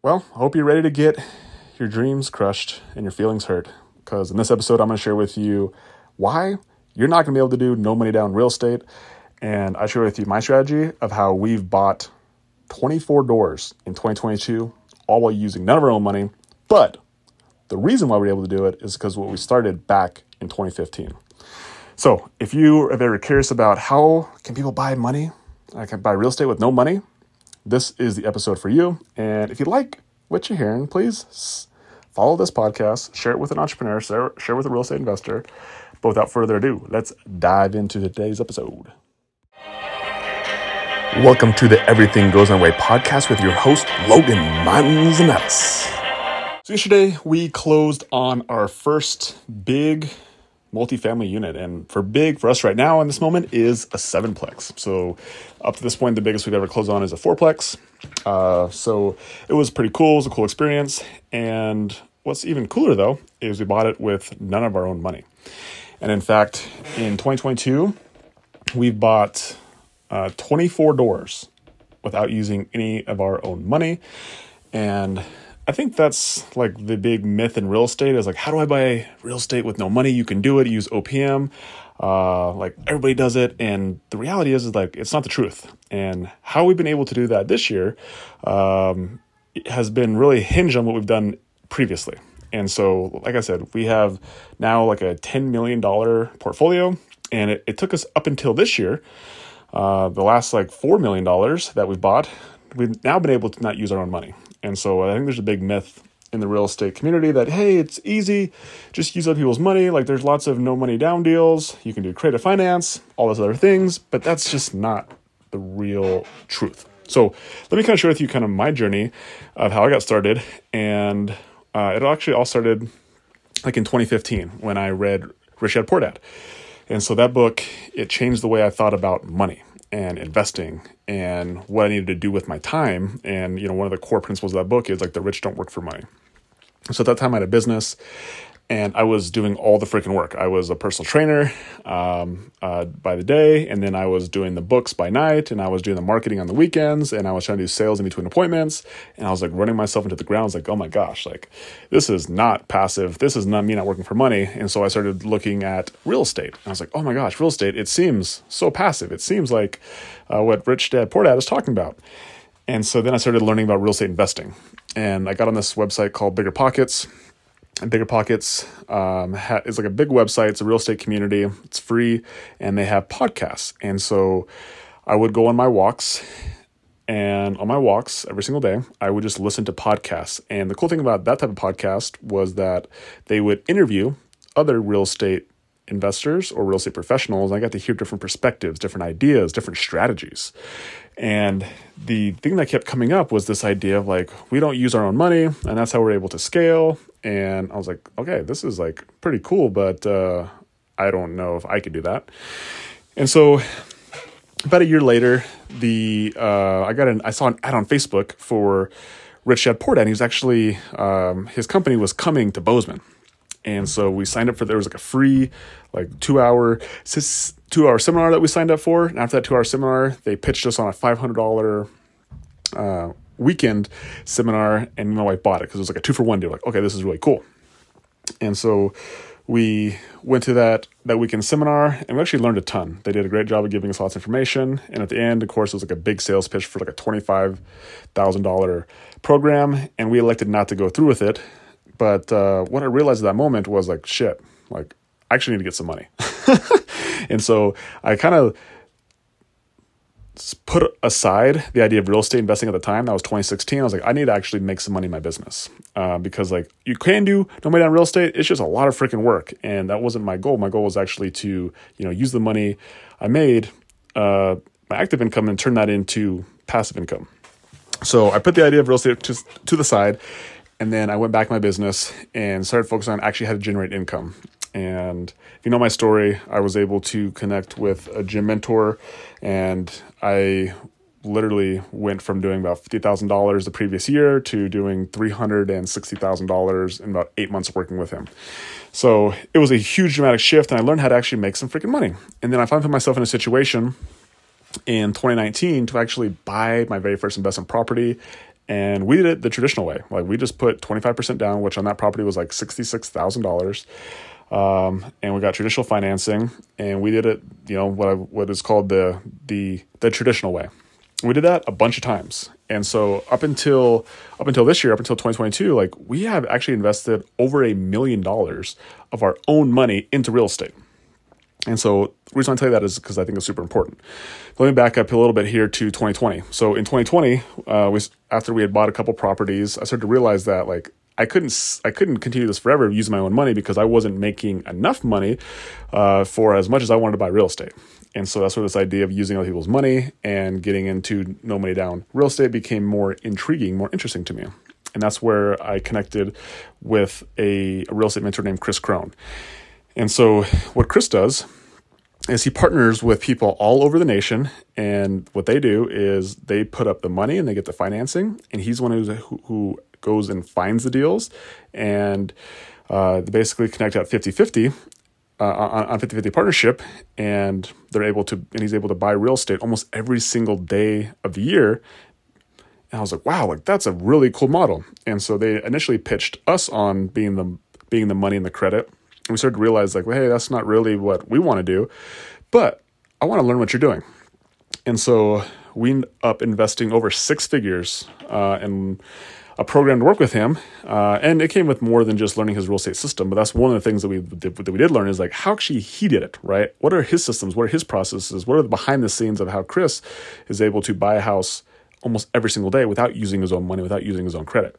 Well, I hope you're ready to get your dreams crushed and your feelings hurt. Because in this episode, I'm going to share with you why you're not going to be able to do no money down real estate. And I share with you my strategy of how we've bought 24 doors in 2022, all while using none of our own money. But the reason why we're able to do it is because what we started back in 2015. So if you are very curious about how can people buy money, I can buy real estate with no money, this is the episode for you. And if you like what you're hearing, please follow this podcast, share it with an entrepreneur, share it with a real estate investor. But without further ado, let's dive into today's episode. Welcome to the Everything Goes My Way podcast with your host, Logan Manzanares. So yesterday, we closed on our first big multifamily unit. And for us right now in this moment is a 7-plex. So up to this point, the biggest we've ever closed on is a 4-plex. So it was pretty cool. It was a cool experience. And what's even cooler though, is we bought it with none of our own money. And in fact, in 2022, we've bought 24 doors without using any of our own money. And I think that's like the big myth in real estate is like, how do I buy real estate with no money? You can do it. Use OPM. Like everybody does it. And the reality is like, it's not the truth. And how we've been able to do that this year has been really hinged on what we've done previously. And so, like I said, we have now like a $10 million portfolio. And it took us up until this year, the last like $4 million that we bought, we've now been able to not use our own money. And so I think there's a big myth in the real estate community that, hey, it's easy, just use other people's money. Like there's lots of no money down deals. You can do creative finance, all those other things, but that's just not the real truth. So let me kind of share with you kind of my journey of how I got started. And it actually all started like in 2015 when I read Rich Dad Poor Dad. And so that book, it changed the way I thought about money and investing and what I needed to do with my time. And, you know, one of the core principles of that book is like the rich don't work for money. So at that time I had a business and I was doing all the freaking work. I was a personal trainer by the day, and then I was doing the books by night, and I was doing the marketing on the weekends, and I was trying to do sales in between appointments, and I was like running myself into the ground. I was like, oh my gosh, like this is not passive. This is not me not working for money. And so I started looking at real estate. And I was like, oh my gosh, real estate, it seems so passive. It seems like what Rich Dad Poor Dad is talking about. And so then I started learning about real estate investing, and I got on this website called Bigger Pockets. And Bigger Pockets is like a big website. It's a real estate community. It's free, and they have podcasts. And so I would go on my walks, and on my walks every single day, I would just listen to podcasts. And the cool thing about that type of podcast was that they would interview other real estate investors or real estate professionals. And I got to hear different perspectives, different ideas, different strategies. And the thing that kept coming up was this idea of like, we don't use our own money, and that's how we're able to scale. And I was like, okay, this is like pretty cool, but I don't know if I could do that. And so about a year later, I saw an ad on Facebook for Rich Dad Poor Dad. And he was actually, his company was coming to Bozeman. And so we signed up there was like a free, like 2-hour seminar that we signed up for. And after that 2-hour seminar, they pitched us on a $500 weekend seminar, and my wife bought it because it was like a 2-for-1 deal. Like, okay, this is really cool. And so we went to that weekend seminar, and we actually learned a ton. They did a great job of giving us lots of information. And at the end, of course, it was like a big sales pitch for like a $25,000 program. And we elected not to go through with it. But what I realized at that moment was like, shit, like I actually need to get some money. And so I kind of put aside the idea of real estate investing at the time. That was 2016. I was like, I need to actually make some money in my business because like you can do no money on real estate. It's just a lot of freaking work. And that wasn't my goal. My goal was actually to, use the money I made, my active income, and turn that into passive income. So I put the idea of real estate to the side. And then I went back to my business and started focusing on actually how to generate income. And if you know my story, I was able to connect with a gym mentor, and I literally went from doing about $50,000 the previous year to doing $360,000 in about 8 months working with him. So it was a huge dramatic shift, and I learned how to actually make some freaking money. And then I found myself in a situation in 2019 to actually buy my very first investment property And we did it the traditional way. Like we just put 25% down, which on that property was like $66,000. And we got traditional financing, and we did it, what is called the traditional way. We did that a bunch of times. And so up until this year, up until 2022, like we have actually invested over $1 million of our own money into real estate. And so the reason I tell you that is because I think it's super important. Let me back up a little bit here to 2020. So in 2020, after we had bought a couple properties, I started to realize that like I couldn't continue this forever using my own money because I wasn't making enough money for as much as I wanted to buy real estate. And so that's where this idea of using other people's money and getting into no money down real estate became more intriguing, more interesting to me. And that's where I connected with a real estate mentor named Chris Crone. And so what Chris does is he partners with people all over the nation. And what they do is they put up the money and they get the financing. And he's one who goes and finds the deals. And they basically connect out 50-50 on 50-50 partnership. And he's able to buy real estate almost every single day of the year. And I was like, wow, like that's a really cool model. And so they initially pitched us on being the money and the credit. And we started to realize like, well, hey, that's not really what we want to do, but I want to learn what you're doing. And so we ended up investing over 6 figures in a program to work with him. And it came with more than just learning his real estate system, but that's one of the things that we did learn is like how actually he did it, right? What are his systems? What are his processes? What are the behind the scenes of how Chris is able to buy a house almost every single day without using his own money, without using his own credit?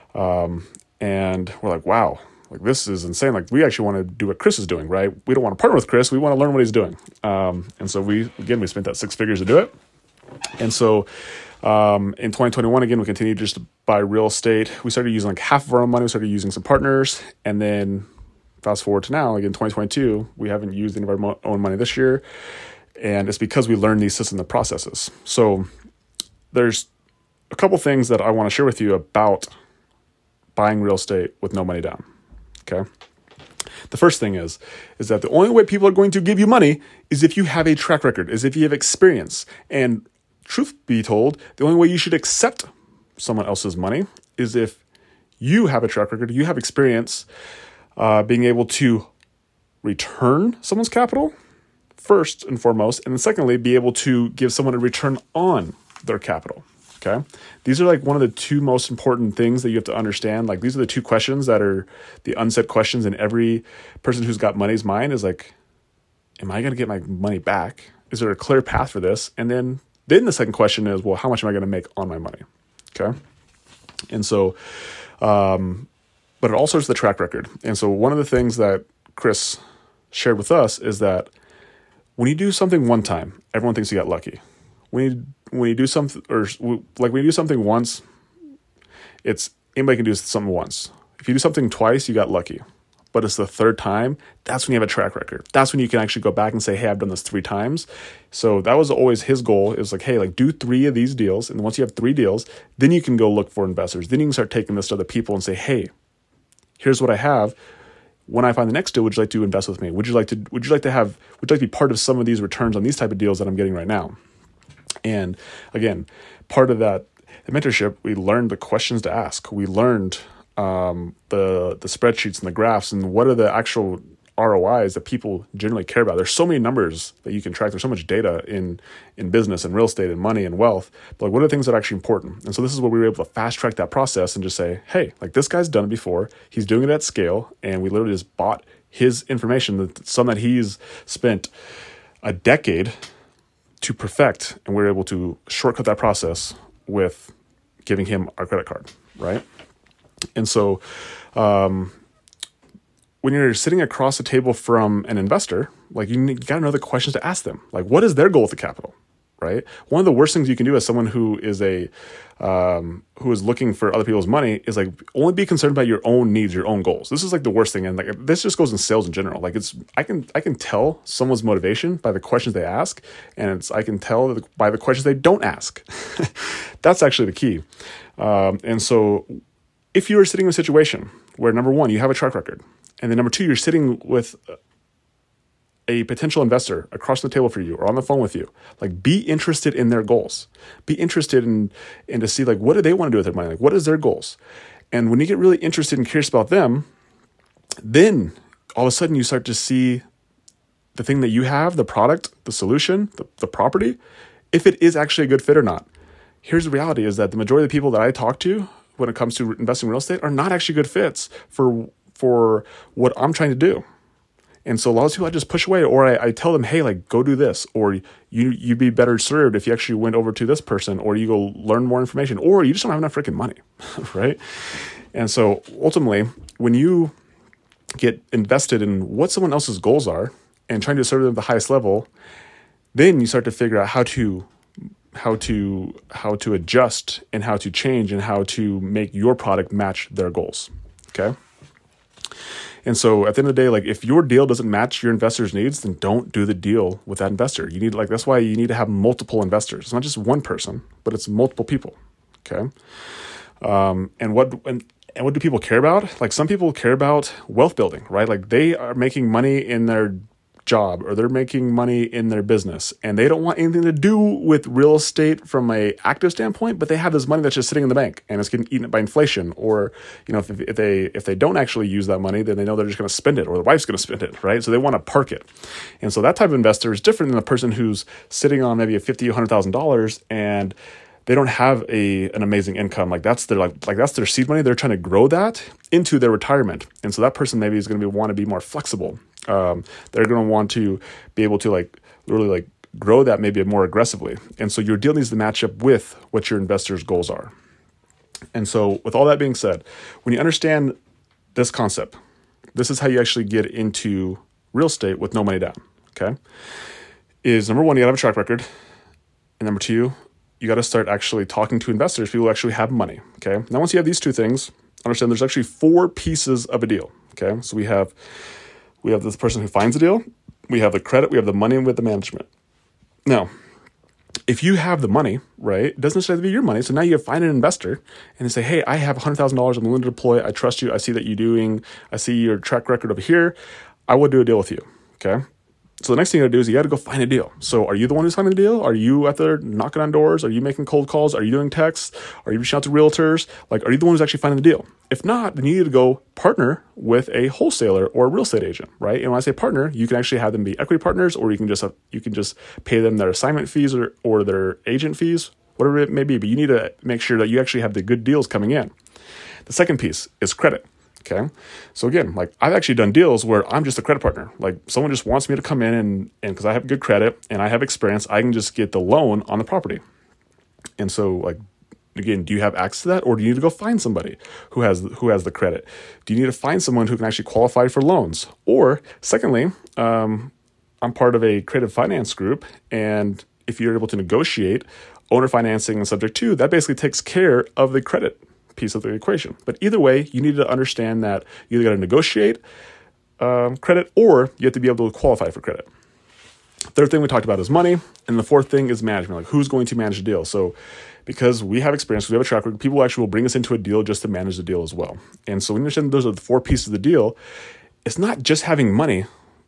And we're like, wow. Like, this is insane. Like, we actually want to do what Chris is doing, right? We don't want to partner with Chris. We want to learn what he's doing. And so we spent that 6 figures to do it. And so in 2021, again, we continued just to buy real estate. We started using like half of our own money. We started using some partners. And then fast forward to now, like in 2022, we haven't used any of our own money this year. And it's because we learned these systems and processes. So there's a couple things that I want to share with you about buying real estate with no money down. Okay. The first thing is that the only way people are going to give you money is if you have a track record, is if you have experience. And truth be told, the only way you should accept someone else's money is if you have a track record, you have experience being able to return someone's capital first and foremost, and then secondly, be able to give someone a return on their capital. Okay. These are like one of the 2 most important things that you have to understand. Like these are the 2 questions that are the unsaid questions in every person who's got money's mind is like, am I going to get my money back? Is there a clear path for this? And then the second question is, well, how much am I going to make on my money? Okay. And so, but it all starts with the track record. And so one of the things that Chris shared with us is that when you do something one time, everyone thinks you got lucky. When you do something, when you do something once, it's anybody can do something once. If you do something twice, you got lucky. But it's the 3rd time, that's when you have a track record. That's when you can actually go back and say, hey, I've done this 3 times. So that was always his goal. It was like, hey, like do 3 of these deals. And once you have 3 deals, then you can go look for investors. Then you can start taking this to other people and say, hey, here's what I have. When I find the next deal, would you like to invest with me? Would you like to be part of some of these returns on these type of deals that I'm getting right now? And again, part of that mentorship, we learned the questions to ask. We learned the spreadsheets and the graphs and what are the actual ROIs that people generally care about. There's so many numbers that you can track. There's so much data in business and real estate and money and wealth. But like, what are the things that are actually important? And so this is where we were able to fast track that process and just say, hey, like this guy's done it before. He's doing it at scale. And we literally just bought his information, some that he's spent a decade to perfect, and we're able to shortcut that process with giving him our credit card, right? And so when you're sitting across the table from an investor, like you got to know the questions to ask them. Like, what is their goal with the capital, right? One of the worst things you can do as someone who is who is looking for other people's money is like only be concerned about your own needs, your own goals. This is like the worst thing, and like this just goes in sales in general. Like I can tell someone's motivation by the questions they ask, and I can tell by the questions they don't ask. That's actually the key. And so, if you are sitting in a situation where number 1, you have a track record, and then number 2, you're sitting with a potential investor across the table for you or on the phone with you, like be interested in their goals. Be interested in to see like what do they want to do with their money? Like what is their goals? And when you get really interested and curious about them, then all of a sudden you start to see the thing that you have, the product, the solution, the property, if it is actually a good fit or not. Here's the reality is that the majority of the people that I talk to when it comes to investing in real estate are not actually good fits for what I'm trying to do. And so a lot of people I just push away, or I tell them, hey, like go do this, or you'd be better served if you actually went over to this person, or you go learn more information, or you just don't have enough freaking money, right? And so ultimately, when you get invested in what someone else's goals are and trying to serve them at the highest level, then you start to figure out how to adjust and how to change and how to make your product match their goals. Okay. And so at the end of the day, like if your deal doesn't match your investor's needs, then don't do the deal with that investor. You need that's why you need to have multiple investors. It's not just one person, but it's multiple people. Okay. And what do people care about? Like some people care about wealth building, right? Like they are making money in their job or they're making money in their business and they don't want anything to do with real estate from a active standpoint, but they have this money that's just sitting in the bank and it's getting eaten up by inflation. Or, if they don't actually use that money, then they know they're just going to spend it or the wife's going to spend it, right? So they want to park it. And so that type of investor is different than the person who's sitting on maybe a $50,000, $100,000 and they don't have an amazing income. Like that's their seed money. They're trying to grow that into their retirement. And so that person maybe is going to want to be more flexible. They're going to want to be able to really grow that maybe more aggressively. And so your deal needs to match up with what your investor's goals are. And so with all that being said, when you understand this concept, this is how you actually get into real estate with no money down. Okay. Is number one, you gotta have a track record. And number two, you got to start actually talking to investors, people who actually have money. Okay. Now, once you have these two things, understand there's actually 4 pieces of a deal. Okay. So we have this person who finds a deal, we have the credit, we have the money, and we have the management. Now, if you have the money, right, it doesn't necessarily have to be your money. So now you find an investor and they say, hey, I have $100,000 I'm willing to deploy. I trust you. I see I see your track record over here. I will do a deal with you. Okay. So the next thing you got to do is you got to go find a deal. So are you the one who's finding the deal? Are you out there knocking on doors? Are you making cold calls? Are you doing texts? Are you reaching out to realtors? Like, are you the one who's actually finding the deal? If not, then you need to go partner with a wholesaler or a real estate agent, right? And when I say partner, you can actually have them be equity partners, or you can just pay them their assignment fees or their agent fees, whatever it may be. But you need to make sure that you actually have the good deals coming in. The second piece is credit. Okay. So again, like I've actually done deals where I'm just a credit partner. Like someone just wants me to come in and because I have good credit and I have experience, I can just get the loan on the property. And so like, again, do you have access to that, or do you need to go find somebody who has the credit? Do you need to find someone who can actually qualify for loans? Or secondly, I'm part of a creative finance group, and if you're able to negotiate owner financing and subject to, that basically takes care of the credit piece of the equation. But either way, you need to understand that you either got to negotiate credit, or you have to be able to qualify for credit. Third thing we talked about is money. And the fourth thing is management. Like who's going to manage the deal? So because we have experience, we have a track record, people actually will bring us into a deal just to manage the deal as well. And so when you understand those are the 4 pieces of the deal, it's not just having money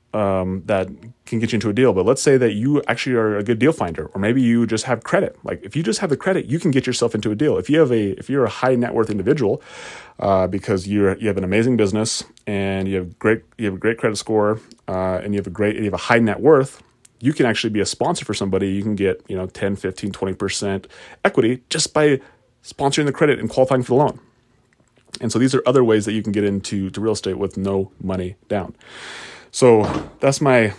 that can get you into a deal. But let's say that you actually are a good deal finder, or maybe you just have credit. Like if you just have the credit, you can get yourself into a deal. If you're a high net worth individual, because you have an amazing business and you have a great credit score, and you have a high net worth, you can actually be a sponsor for somebody. You can get 10, 15, 20% equity just by sponsoring the credit and qualifying for the loan. And so these are other ways that you can get into real estate with no money down. So those are my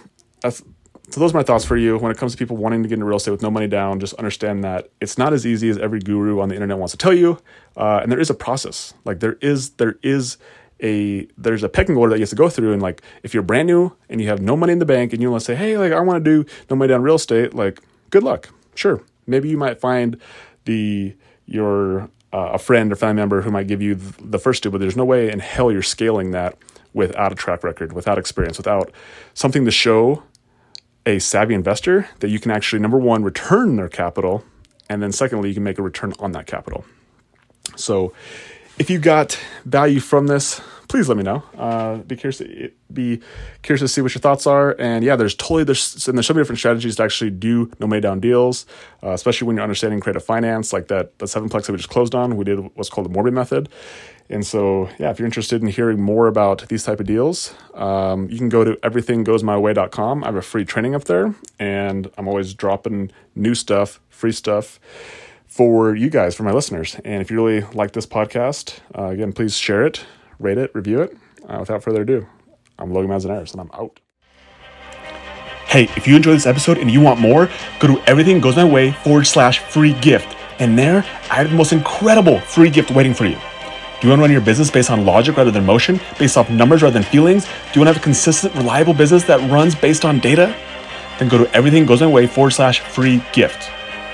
thoughts for you when it comes to people wanting to get into real estate with no money down. Just understand that it's not as easy as every guru on the internet wants to tell you, and there is a process. Like there's a pecking order that you have to go through. And like if you're brand new and you have no money in the bank and you want to say, hey, like I want to do no money down real estate, like good luck. Sure, maybe you might find a friend or family member who might give you the first deal, but there's no way in hell you're scaling that without a track record, without experience, without something to show a savvy investor that you can actually, number one, return their capital, and then secondly, you can make a return on that capital. So if you got value from this, please let me know. Be curious to see what your thoughts are. And yeah, there's so many different strategies to actually do no money down deals, especially when you're understanding creative finance, like the 7plex that we just closed on. We did what's called the Morby method. And so, yeah, if you're interested in hearing more about these type of deals, you can go to everythinggoesmyway.com. I have a free training up there, and I'm always dropping new stuff, free stuff for you guys, for my listeners. And if you really like this podcast, again, please share it, rate it, review it. Without further ado, I'm Logan Manzanares, and I'm out. Hey, if you enjoyed this episode and you want more, go to everythinggoesmyway.com/free gift. And there, I have the most incredible free gift waiting for you. Do you want to run your business based on logic rather than emotion, based off numbers rather than feelings? Do you want to have a consistent, reliable business that runs based on data? Then go to everythinggoesmyway.com/free gift.